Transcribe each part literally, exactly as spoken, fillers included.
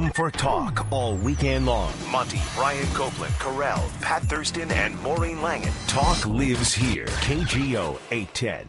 home for talk all weekend long. Monty, Brian Copeland, Carell, Pat Thurston, and Maureen Langan. Talk lives here. K G O eight ten.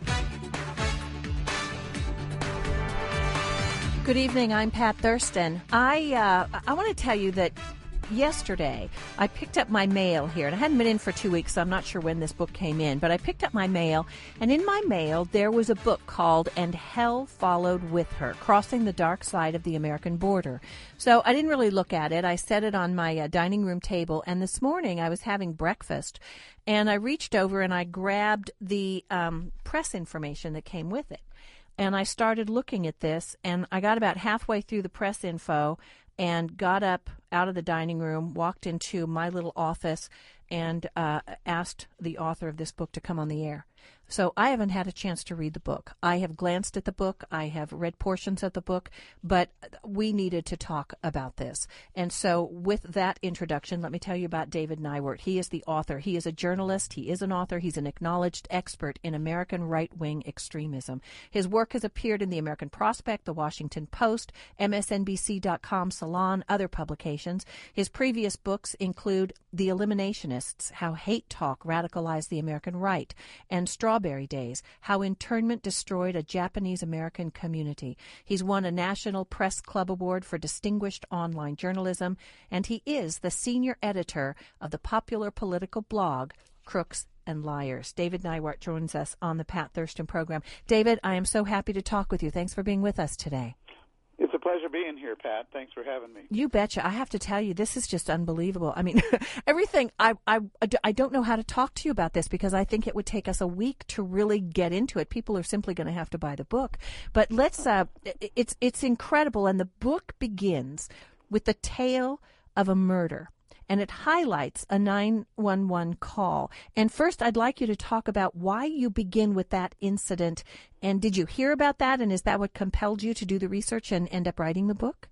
Good evening. I'm Pat Thurston. I uh, I want to tell you that yesterday I picked up my mail here, and I hadn't been in for two weeks, so I'm not sure when this book came in, but I picked up my mail, and in my mail there was a book called And Hell Followed With Her, Crossing the Dark Side of the American Border. So I didn't really look at it. I set it on my uh, dining room table, and this morning I was having breakfast, and I reached over and I grabbed the um, press information that came with it. And I started looking at this, and I got about halfway through the press info and got up out of the dining room, walked into my little office, and uh, asked the author of this book to come on the air. So I haven't had a chance to read the book. I have glanced at the book. I have read portions of the book, but we needed to talk about this. And so with that introduction, let me tell you about David Neiwert. He is the author. He is a journalist. He is an author. He's an acknowledged expert in American right-wing extremism. His work has appeared in the American Prospect, the Washington Post, M S N B C dot com, Salon, other publications. His previous books include The Eliminationists, How Hate Talk Radicalized the American Right, and Strawberry Days, How Internment Destroyed a Japanese-American Community. He's won a National Press Club Award for Distinguished Online Journalism, and he is the senior editor of the popular political blog Crooks and Liars. David Neiwert joins us on the Pat Thurston program. David, I am so happy to talk with you. Thanks for being with us today. It's a pleasure being here, Pat. Thanks for having me. You betcha. I have to tell you, this is just unbelievable. I mean, everything, I, I, I don't know how to talk to you about this because I think it would take us a week to really get into it. People are simply going to have to buy the book. But let's, uh, it's, it's incredible. And the book begins with the tale of a murder. And it highlights a nine one one call. And first, I'd like you to talk about why you begin with that incident. And did you hear about that? And is that what compelled you to do the research and end up writing the book?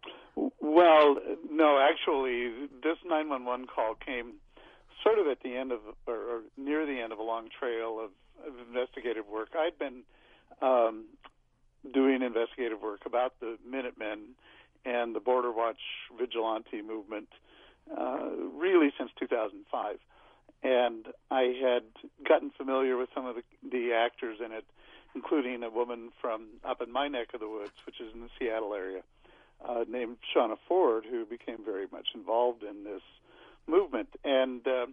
Well, no, actually, this nine one one call came sort of at the end of, or, or near the end of a long trail of, of investigative work. I'd been um, doing investigative work about the Minutemen and the Border Watch vigilante movement Uh, really since two thousand five, and I had gotten familiar with some of the, the actors in it, including a woman from up in my neck of the woods, which is in the Seattle area, uh, named Shauna Ford, who became very much involved in this movement. And uh,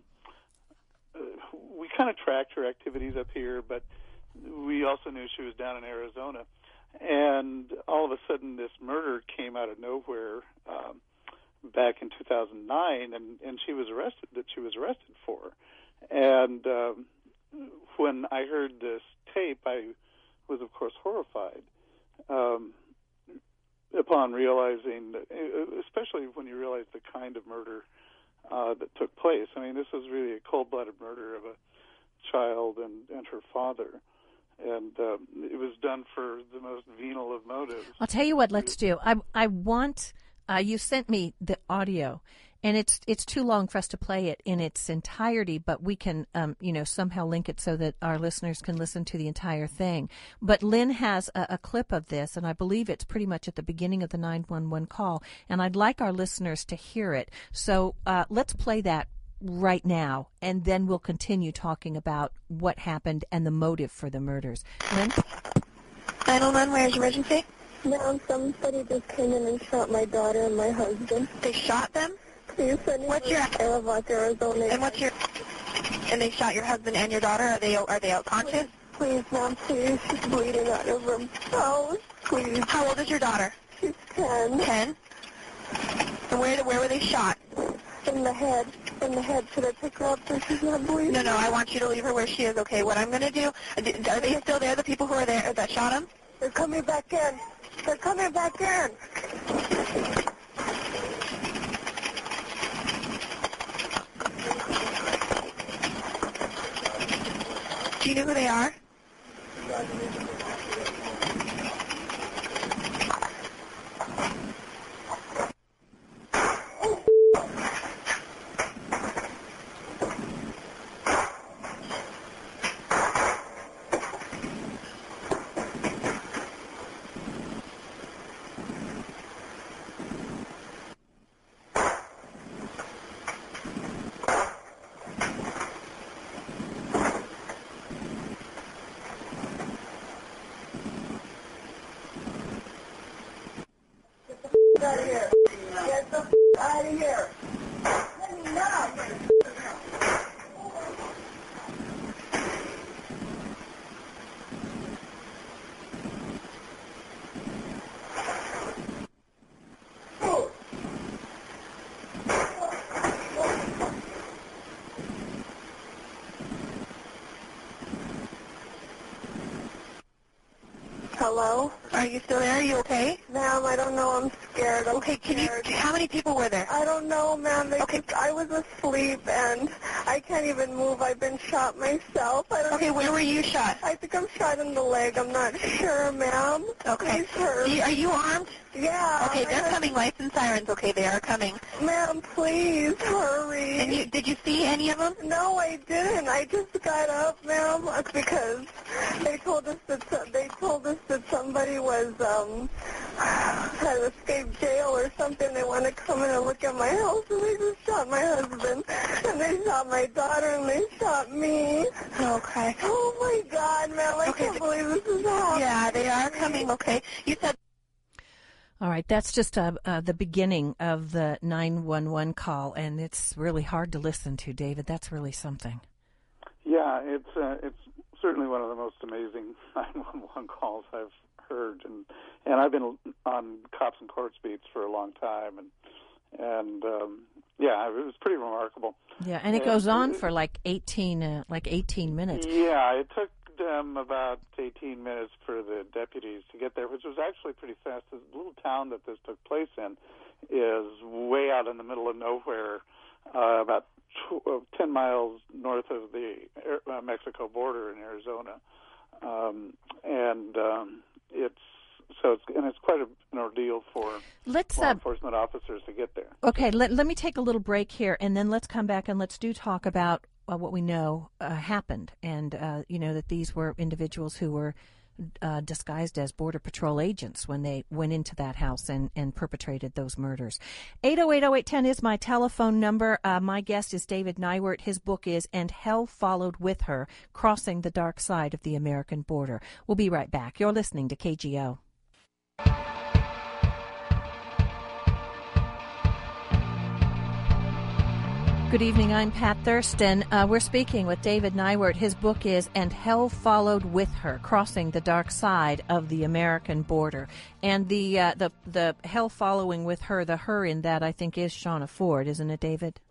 we kind of tracked her activities up here, but we also knew she was down in Arizona. And all of a sudden, this murder came out of nowhere um, back in two thousand nine, and, and she was arrested, that she was arrested for. And um, when I heard this tape, I was, of course, horrified um, upon realizing, that, especially when you realize the kind of murder uh, that took place. I mean, this was really a cold-blooded murder of a child and, and her father. And um, it was done for the most venal of motives. I'll tell you what, let's do. I, I want... Uh, you sent me the audio, and it's it's too long for us to play it in its entirety, but we can, um, you know, somehow link it so that our listeners can listen to the entire thing. But Lynn has a, a clip of this, and I believe it's pretty much at the beginning of the nine one one call, and I'd like our listeners to hear it. So uh, let's play that right now, and then we'll continue talking about what happened and the motive for the murders. Lynn? nine one one, where's emergency? Now somebody just came in and shot my daughter and my husband. They shot them? Please send me What's your Airlock, Arizona. And what's your? And they shot your husband and your daughter. Are they are they unconscious? Please, ma'am, please. She's bleeding out of her mouth. Please. How old is your daughter? She's ten. Ten. And where where were they shot? In the head. In the head. Should I pick her up so she's not bleeding? No, no. I want you to leave her where she is. Okay. What I'm going to do? Are they still there? The people who are there that shot him? They're coming back in. They're coming back in. Do you know who they are? me here. Let me now. Hello? Are you still there? Are you okay? Ma'am, I don't know. I'm scared. I'm Okay, can scared. you, how many people were there? I don't know, ma'am. They Okay. just, I was asleep, and I can't even move. I've been shot myself. I don't Okay, where were you shot? I think I'm shot in the leg. I'm not sure, ma'am. Okay. Please hurry. Do you- Are you armed? Yeah. Okay, I they're have- coming. Lights and sirens. Okay, they are coming. Ma'am, please hurry. And you, did you see any of them? No, I didn't. I just got up, ma'am, because they told us that so- they told us that somebody was um had escaped jail or something. They want to come in and look at my house, and they just shot my husband, and they shot my daughter, and they shot me. Okay. Oh my God, ma'am! I Okay, can't th- believe this is happening. Yeah, they are coming. Okay. You said. All right, that's just uh, uh, the beginning of the nine one one call, and it's really hard to listen to, David. That's really something. Yeah, it's uh, it's certainly one of the most amazing nine one one calls I've heard, and and I've been on cops and courts beats for a long time, and and um, yeah, it was pretty remarkable. Yeah, and it And goes on it- for like eighteen, uh, like eighteen minutes. Yeah, it took them about eighteen minutes for the deputies to get there, which was actually pretty fast. The little town that this took place in is way out in the middle of nowhere, uh, about tw- uh, ten miles north of the uh, Mexico border in Arizona, um, and um, it's so it's and it's quite a, an ordeal for Let's law uh, enforcement officers to get there. okay. Let let me take a little break here, and then let's come back and let's do talk about uh, what we know uh, happened, and uh, you know that these were individuals who were uh, disguised as Border Patrol agents when they went into that house and, and perpetrated those murders. eight oh eight oh eight one oh is my telephone number. Uh, my guest is David Neiwert. His book is And Hell Followed With Her, Crossing the Dark Side of the American Border. We'll be right back. You're listening to K G O. Good evening, I'm Pat Thurston. Uh, we're speaking with David Neiwert. His book is And Hell Followed With Her, Crossing the Dark Side of the American Border. And the uh, the the hell following with her, the her in that, I think, is Shauna Ford, isn't it, David?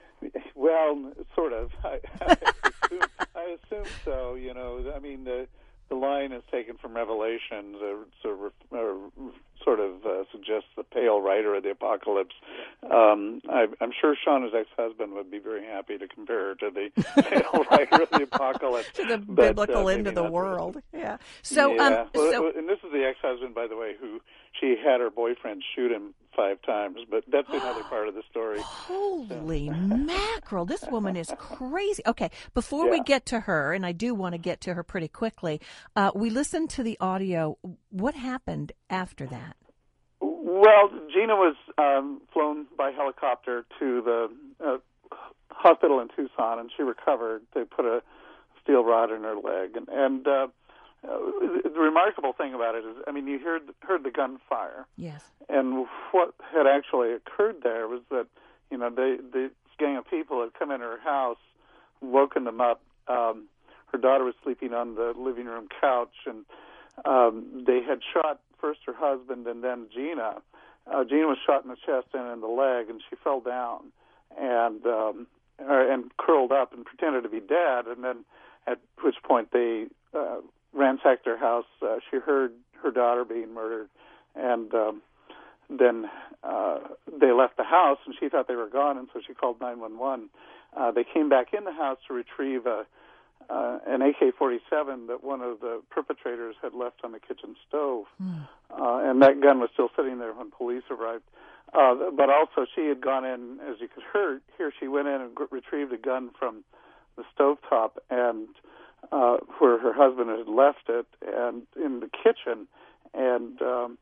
Well, sort of. I, I, assume, I assume so. You know, I mean, the the line is taken from Revelations, uh, sort of, uh, sort of uh, suggests the pale rider of the apocalypse. Um, I, I'm sure Shauna's ex-husband would be very happy to compare her to the pale rider of the apocalypse. To the but, biblical uh, end of maybe the not world. for this. Yeah. So, yeah. um, well, so and this is the ex-husband, by the way, who she had her boyfriend shoot him five times, but that's another part of the story. holy mackerel, this woman is crazy. Okay, before we Yeah. get to her, and I do want to get to her pretty quickly, uh, we listened to the audio. What happened after that? Well, Gina was um, flown by helicopter to the uh, hospital in Tucson, and she recovered. They put a steel rod in her leg, and, and uh, uh, the remarkable thing about it is, I mean, you heard heard the gunfire, Yes. and what had actually occurred there was that, you know, they, this gang of people had come in her house, woken them up. Um, her daughter was sleeping on the living room couch, and um, they had shot first her husband and then Gina. Uh, Gina was shot in the chest and in the leg, and she fell down and um, uh, and curled up and pretended to be dead. And then, at which point they uh, ransacked her house. Uh, she heard her daughter being murdered, and um, then uh, they left the house, and she thought they were gone, and so she called nine one one. Uh, they came back in the house to retrieve a Uh, an A K forty-seven that one of the perpetrators had left on the kitchen stove. Mm. Uh, and that gun was still sitting there when police arrived. Uh, but also she had gone in, as you could hear, here she went in and g- retrieved a gun from the stovetop and uh, where her husband had left it, and in the kitchen, and um,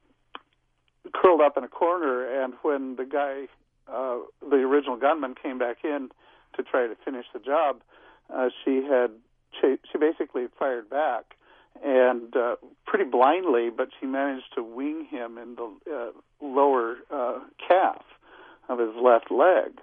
curled up in a corner. And when the guy, uh, the original gunman, came back in to try to finish the job, Uh, she had she, she basically fired back, and uh, pretty blindly, but she managed to wing him in the uh, lower uh, calf, of his left leg.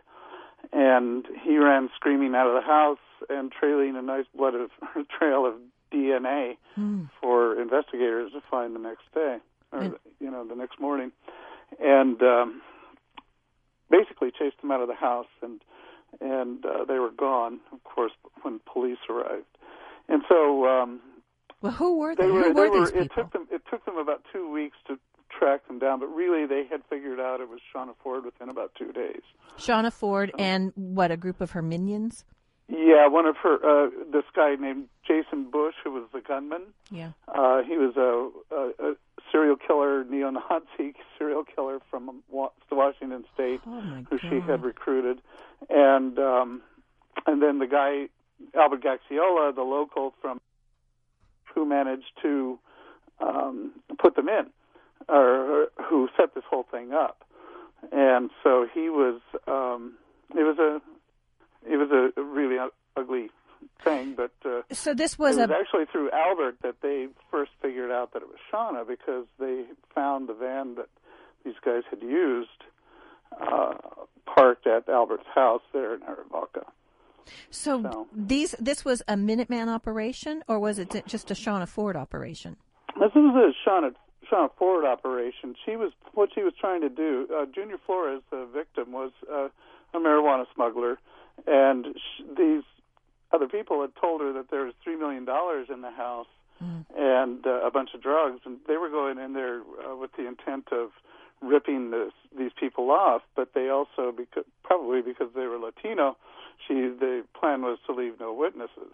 And he ran screaming out of the house and trailing a nice blood of, trail of D N A mm. for investigators to find the next day, or, and, you know, the next morning. And um, basically chased him out of the house, and and uh, they were gone, of course, when police arrived. And so... Um, well, who were they? they were, who they were, were these people? It took them, it took them about two weeks to track them down, but really they had figured out it was Shauna Ford within about two days. Shauna Ford and, what, a group of her minions? Yeah, one of her, uh, this guy named Jason Bush, who was the gunman. Yeah. Uh, he was a, a, a serial killer, neo-Nazi serial killer from Washington State, oh my who God. she had recruited. And um, and then the guy, Albert Gaxiola, the local from, who managed to um, put them in, or, or who set this whole thing up. And so he was, um, it was a, it was a really ugly thing, but uh, so this was, it was a... actually through Albert that they first figured out that it was Shauna, because they found the van that these guys had used uh, parked at Albert's house there in Arivaca. So, so these this was a Minuteman operation, or was it just a Shauna Ford operation? This was a Shauna, Shauna Ford operation. She was what she was trying to do. Uh, Junior Flores, the victim, was uh, a marijuana smuggler, and sh- these other people had told her that there was three million dollars in the house mm. and uh, a bunch of drugs, and they were going in there uh, with the intent of ripping this, these people off. But they also, because, probably because they were Latino, she the plan was to leave no witnesses,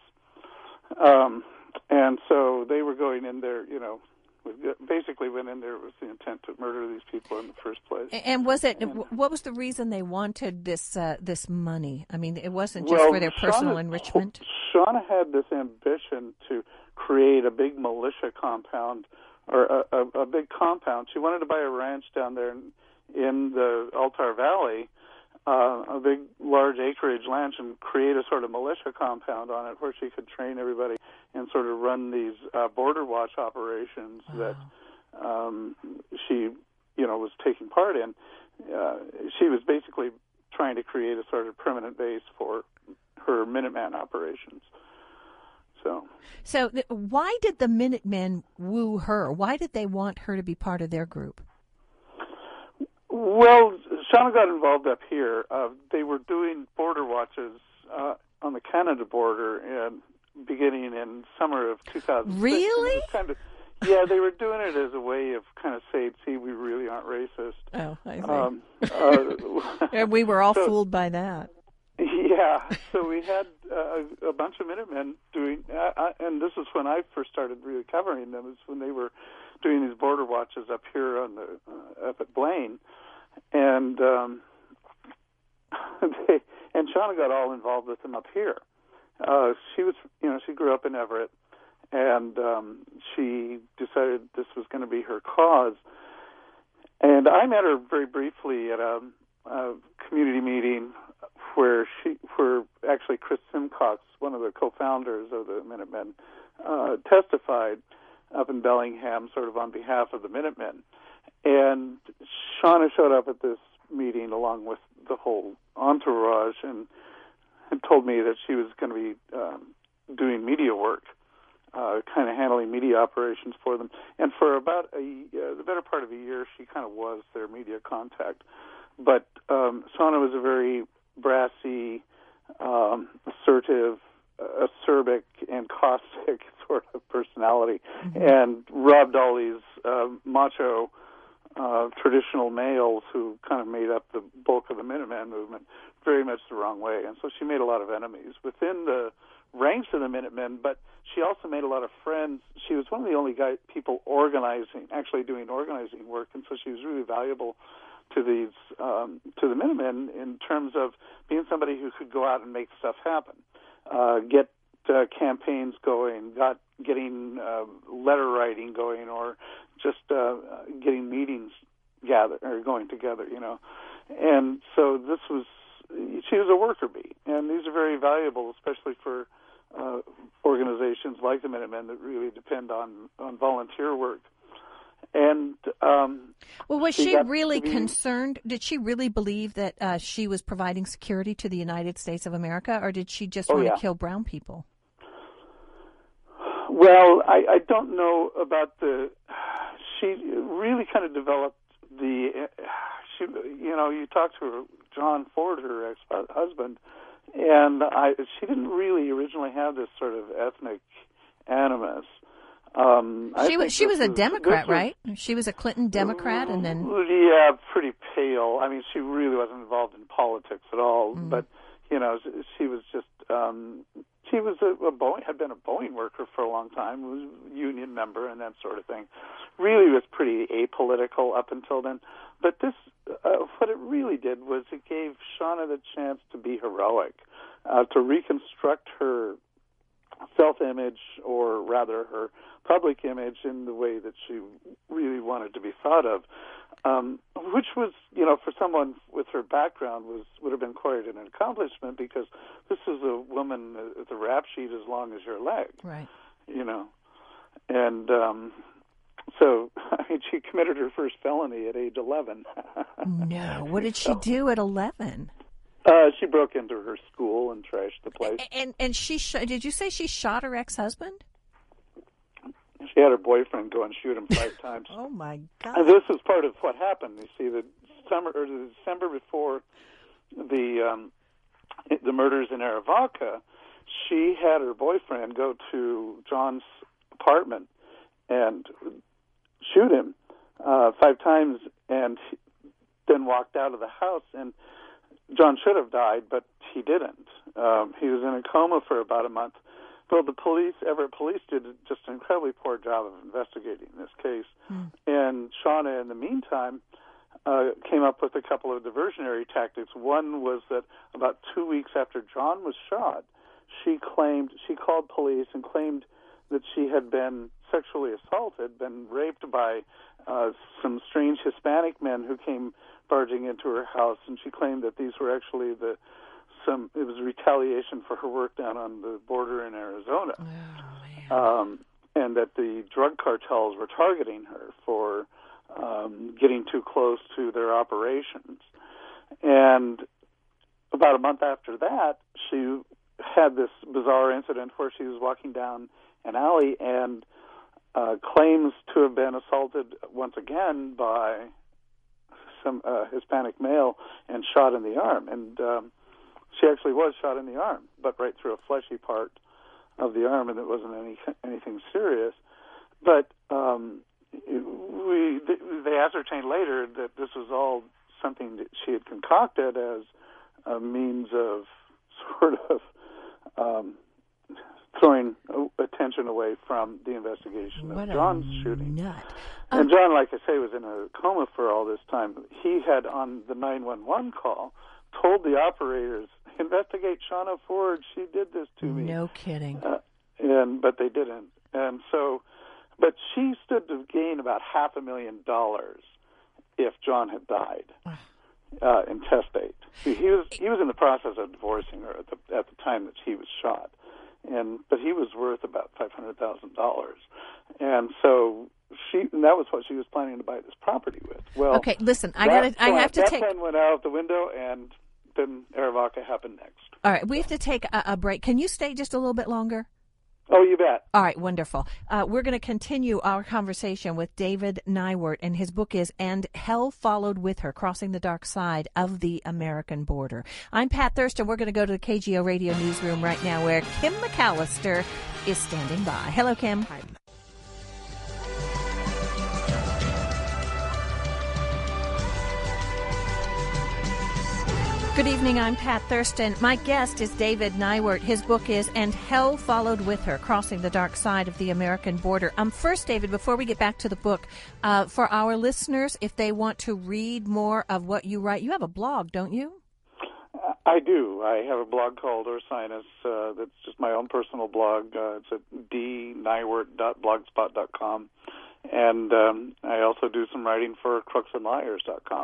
um, and so they were going in there, you know. Basically went in there with the intent to murder these people in the first place. And was it, and, what was the reason they wanted this uh, this money? I mean, it wasn't just well, for their personal Shauna, enrichment? Shauna had this ambition to create a big militia compound, or a, a, a big compound. She wanted to buy a ranch down there in, in the Altar Valley, uh, a big, large acreage ranch, and create a sort of militia compound on it where she could train everybody and sort of run these uh, border watch operations wow. that um, she, you know, was taking part in. Uh, she was basically trying to create a sort of permanent base for her Minuteman operations. So, so th- why did the Minutemen woo her? Why did they want her to be part of their group? Well, Shauna got involved up here. Uh, they were doing border watches uh, on the Canada border, and beginning in summer of two thousand six. Really? Kind of, yeah, they were doing it as a way of kind of saying, see, we really aren't racist. Oh, I see. Um, uh, and we were all so, fooled by that. Yeah, so we had uh, a bunch of Minutemen doing, uh, uh, and this is when I first started really covering them, is when they were doing these border watches up here on the, uh, up at Blaine. And, um, they, and Shauna got all involved with them up here. Uh, she was, you know, she grew up in Everett, and um, she decided this was going to be her cause. And I met her very briefly at a, a community meeting where she, where actually Chris Simcox, one of the co-founders of the Minutemen, uh, testified up in Bellingham, sort of on behalf of the Minutemen. And Shauna showed up at this meeting along with the whole entourage, and and told me that she was going to be um, doing media work, uh, kind of handling media operations for them. And for about a, uh, the better part of a year, she kind of was their media contact. But um, Shauna was a very brassy, um, assertive, uh, acerbic, and caustic sort of personality, mm-hmm. and rubbed all these uh, macho Uh, traditional males who kind of made up the bulk of the Minuteman movement very much the wrong way. And so she made a lot of enemies within the ranks of the Minutemen, but she also made a lot of friends. She was one of the only guy, people organizing, actually doing organizing work, and so she was really valuable to these, um, to the Minutemen in terms of being somebody who could go out and make stuff happen, uh, get uh, campaigns going, got getting uh, letter writing going, or just uh, getting meetings gather or going together, you know. And so this was, she was a worker bee, and these are very valuable, especially for uh, organizations like the Minutemen that really depend on, on volunteer work. And um, well, was she, she really be, concerned? Did she really believe that uh, she was providing security to the United States of America, or did she just oh, want yeah. to kill brown people? Well, I, I don't know about the. She really kind of developed the. She, you know, you talked to her, John Ford, her ex-husband, and I. She didn't really originally have this sort of ethnic animus. Um, she was she was a was, Democrat, was, right? She was a Clinton Democrat, and then yeah, pretty pale. I mean, she really wasn't involved in politics at all. Mm. But you know, she was just um, she was a, a Boeing had been a Boeing worker for a long time, was a union member, and that sort of thing. Really was pretty apolitical up until then. But this, uh, what it really did was it gave Shauna the chance to be heroic, uh, to reconstruct her self-image, or rather her public image, in the way that she really wanted to be thought of, um, which was, you know, for someone with her background, was would have been quite an accomplishment, because this is a woman with a rap sheet as long as your leg, right? You know, and um, so I mean, she committed her first felony at age eleven. No, what did she so, do at eleven? Uh, she broke into her school and trashed the place. And and she sh- did you say she shot her ex-husband? She had her boyfriend go and shoot him five times. Oh my God! And this is part of what happened. You see, the summer or the December before the um, the murders in Arivaca, she had her boyfriend go to John's apartment and shoot him uh, five times, and then walked out of the house. And John should have died, but he didn't. Um, he was in a coma for about a month. Well, the police, Everett Police, did just an incredibly poor job of investigating this case. Mm. And Shauna, in the meantime, uh, came up with a couple of diversionary tactics. One was that about two weeks after John was shot, she claimed, she called police and claimed that she had been sexually assaulted, been raped by uh, some strange Hispanic men who came barging into her house, and she claimed that these were actually the some. It was retaliation for her work down on the border in Arizona, oh, um, and that the drug cartels were targeting her for um, getting too close to their operations. And about a month after that, she had this bizarre incident where she was walking down an alley and uh, claims to have been assaulted once again by some uh, Hispanic male and shot in the arm. And um, she actually was shot in the arm, but right through a fleshy part of the arm, and it wasn't any anything serious. But um, we they ascertained later that this was all something that she had concocted as a means of sort of um, throwing attention away from the investigation what of John's a shooting. Nut. And um, John, like I say, was in a coma for all this time. He had, on the nine one one call, told the operators, investigate Shauna Ford. She did this to me. No kidding. Uh, and but they didn't. And so, but she stood to gain about half a million dollars if John had died uh, intestate. He, he was he was in the process of divorcing her at the at the time that he was shot. And but he was worth about five hundred thousand dollars, and so she and that was what she was planning to buy this property with. Well, okay, listen, I got I have to that take. That plan went out the window, and then Arivaca happened next. All right, we have to take a, a break. Can you stay just a little bit longer? Oh, you bet. All right, wonderful. Uh, we're going to continue our conversation with David Neiwert, and his book is And Hell Followed With Her, Crossing the Dark Side of the American Border. I'm Pat Thurston. We're going to go to the K G O Radio Newsroom right now, where Kim McAllister is standing by. Hello, Kim. Hi. Good evening, I'm Pat Thurston. My guest is David Neiwert. His book is And Hell Followed With Her, Crossing the Dark Side of the American Border. Um, first, David, before we get back to the book, uh, for our listeners, if they want to read more of what you write, you have a blog, don't you? I do. I have a blog called Ursinus. Uh, that's just my own personal blog. Uh, it's at d neiwert dot blogspot dot com. And um, I also do some writing for crooks and liars dot com.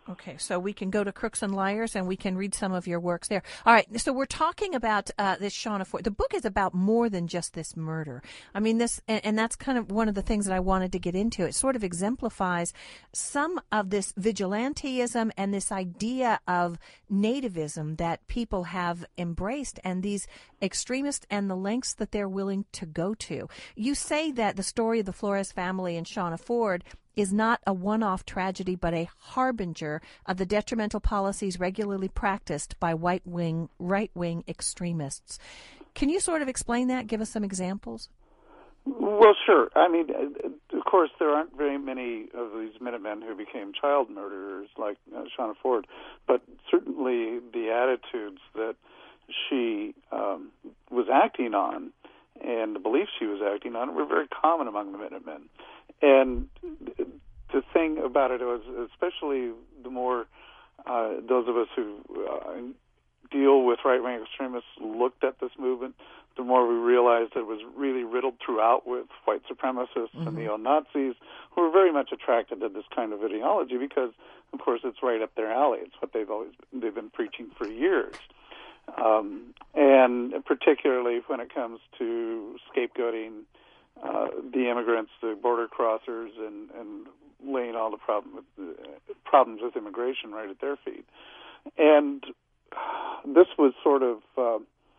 Okay, so we can go to Crooks and Liars and we can read some of your works there. All right, so we're talking about uh, this Shawna Ford. The book is about more than just this murder. I mean, this, and, and that's kind of one of the things that I wanted to get into. It sort of exemplifies some of this vigilanteism and this idea of nativism that people have embraced, and these extremists and the lengths that they're willing to go to. You say that the story of the Flores family and Shawna Ford is not a one-off tragedy, but a harbinger of the detrimental policies regularly practiced by white-wing, right-wing extremists. Can you sort of explain that? Give us some examples. Well, sure. I mean, of course, there aren't very many of these Minutemen who became child murderers like uh, Shawna Ford, but certainly the attitudes that she um, was acting on and the beliefs she was acting on were very common among the Minutemen. And the thing about it was, especially the more uh, those of us who uh, deal with right-wing extremists looked at this movement, the more we realized it was really riddled throughout with white supremacists mm-hmm. and neo-Nazis who were very much attracted to this kind of ideology because, of course, it's right up their alley. It's what they've always they've been preaching for years. Um, and particularly when it comes to scapegoating uh, the immigrants, the border crossers, and, and laying all the problem with, uh, problems with immigration right at their feet. And this was sort of uh,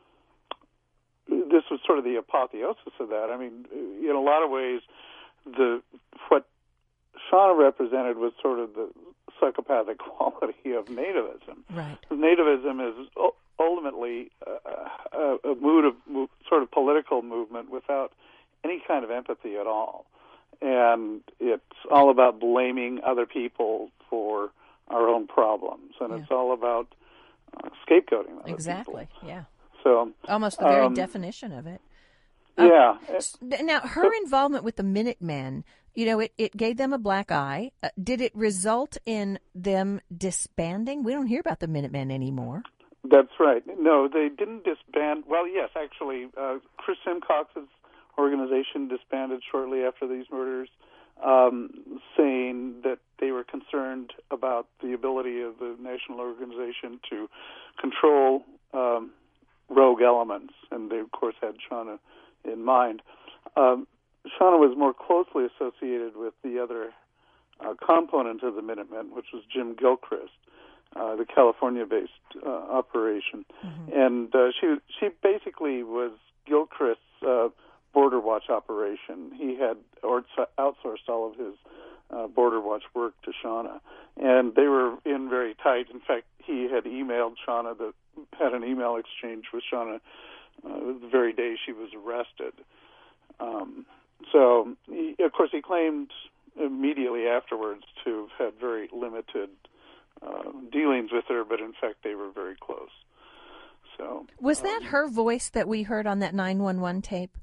this was sort of the apotheosis of that. I mean, in a lot of ways, the what Shawna represented was sort of the psychopathic quality of nativism. Right. Nativism is ultimately a, a, a mood of move, sort of political movement without any kind of empathy at all, and it's all about blaming other people for our own problems, and yeah. it's all about uh, scapegoating other exactly. people. Yeah. So almost the very um, definition of it. Yeah. Uh, now, her involvement with the Minutemen, you know, it, it gave them a black eye. Uh, did it result in them disbanding? We don't hear about the Minutemen anymore. That's right. No, they didn't disband. Well, yes, actually, uh, Chris Simcox's organization disbanded shortly after these murders, um, saying that they were concerned about the ability of the national organization to control um, rogue elements, and they, of course, had Shawna in mind. Um, Shawna was more closely associated with the other uh, component of the Minutemen, which was Jim Gilchrist, uh, the California-based uh, operation. Mm-hmm. And uh, she she basically was Gilchrist's uh, Border Watch operation. He had outsourced all of his uh, Border Watch work to Shawna, and they were in very tight. In fact, he had emailed Shawna, that had an email exchange with Shawna uh, the very day she was arrested. Um, so, he, of course, he claimed immediately afterwards to have had very limited uh, dealings with her, but in fact they were very close. So, was that um, her voice that we heard on that nine one one tape?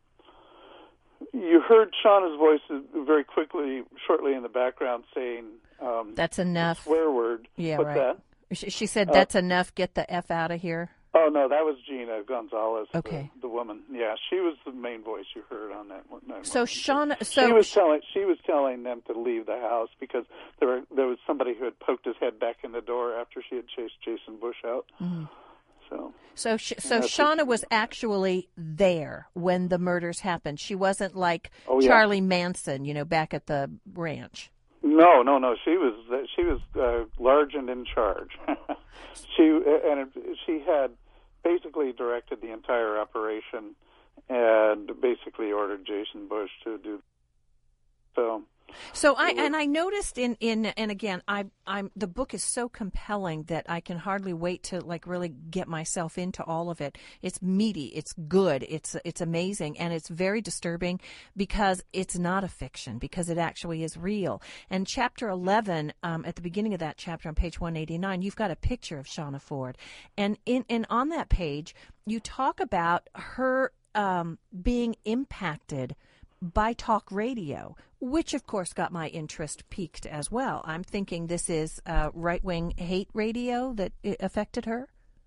You heard Shawna's voice very quickly, shortly in the background, saying, um, "That's enough." A swear word. Yeah, What's right. That? She, she said, "That's uh, enough. Get the F out of here." Oh no, that was Gina Gonzalez, okay. the, the woman. Yeah, she was the main voice you heard on that one. So Shawna, so she was telling she was telling them to leave the house because there were, there was somebody who had poked his head back in the door after she had chased Jason Bush out. Mm-hmm. So, so, sh- so Shawna was actually there when the murders happened. She wasn't like oh, yeah. Charlie Manson, you know, back at the ranch. No, no, no. She was she was uh, large and in charge. she and it, she had basically directed the entire operation and basically ordered Jason Bush to do so. So I and I noticed in, in and again I I'm the book is so compelling that I can hardly wait to like really get myself into all of it. It's meaty, it's good, it's it's amazing, and it's very disturbing because it's not a fiction, because it actually is real. And chapter eleven, um, at the beginning of that chapter on page one eighty-nine, you've got a picture of Shawna Ford, and in and on that page you talk about her um, being impacted by talk radio, which of course got my interest piqued as well. I'm thinking this is uh, right-wing hate radio that affected her?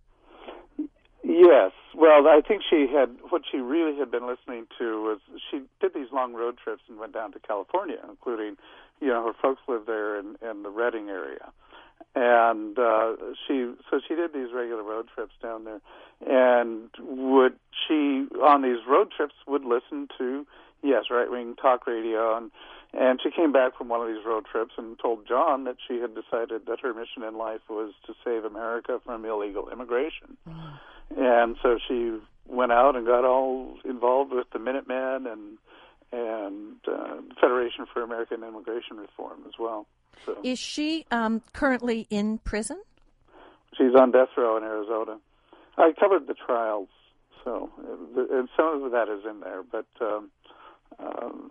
Yes. Well, I think she had, what she really had been listening to was, she did these long road trips and went down to California, including, you know, her folks live there in, in the Redding area. and uh, she so she did these regular road trips down there, and would she on these road trips would listen to yes right wing talk radio, and and she came back from one of these road trips and told John that she had decided that her mission in life was to save America from illegal immigration, mm. and so she went out and got all involved with the Minutemen and and uh, Federation for American Immigration Reform as well. So. Is she um, currently in prison? She's on death row in Arizona. I covered the trials, so and some of that is in there, but um, um,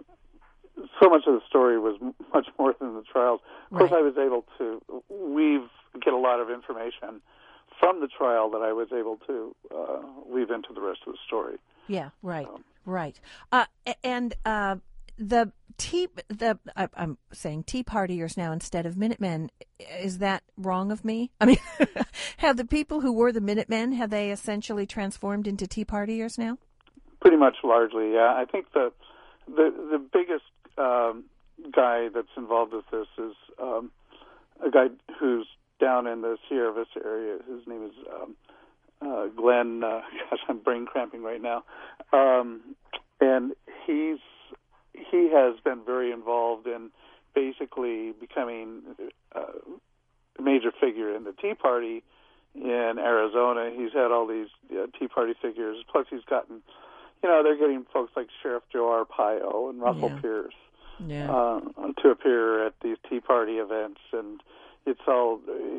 so much of the story was much more than the trials. Of course, right. I was able to weave, get a lot of information from the trial that I was able to uh, weave into the rest of the story. Yeah, right, um, right. Uh, and uh, the Tea, the I, I'm saying Tea Partiers now instead of Minutemen. Is that wrong of me? I mean, have the people who were the Minutemen, have they essentially transformed into Tea Partiers now? Pretty much, largely, yeah. I think the the the biggest um, guy that's involved with this is um, a guy who's down in the Sierra Vista area. His name is um, uh, Glenn. Uh, gosh, I'm brain cramping right now. Um, and he's he has been very involved in basically becoming uh, a major figure in the Tea Party in Arizona. He's had all these uh, Tea Party figures. Plus, he's gotten, you know, they're getting folks like Sheriff Joe Arpaio and Russell yeah. Pierce yeah. uh, to appear at these Tea Party events. And it's all,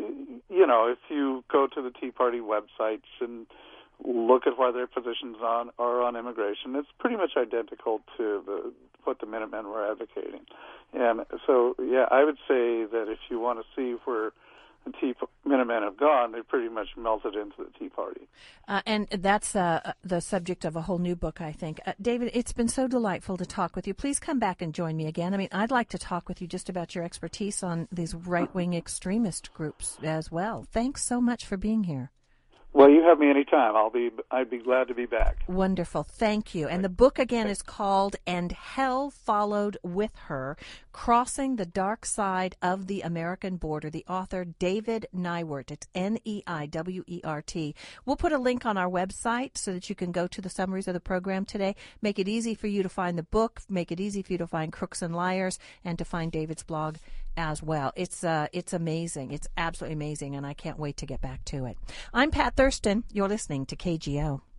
you know, if you go to the Tea Party websites and look at what their positions on are on immigration, it's pretty much identical to the what the Minutemen were advocating. And so, yeah, I would say that if you want to see where the Tea Minutemen have gone, they pretty much melted into the Tea Party. Uh, and that's uh, the subject of a whole new book, I think. Uh, David, it's been so delightful to talk with you. Please come back and join me again. I mean, I'd like to talk with you just about your expertise on these right-wing extremist groups as well. Thanks so much for being here. Well, you have me anytime. I'll be. I'd be glad to be back. Wonderful. Thank you. And the book again is called "And Hell Followed with Her: Crossing the Dark Side of the American Border." The author David Neiwert. It's N E I W E R T. We'll put a link on our website so that you can go to the summaries of the program today. Make it easy for you to find the book. Make it easy for you to find Crooks and Liars and to find David's blog as well. It's uh, it's amazing. It's absolutely amazing, and I can't wait to get back to it. I'm Pat Thurston. You're listening to K G O.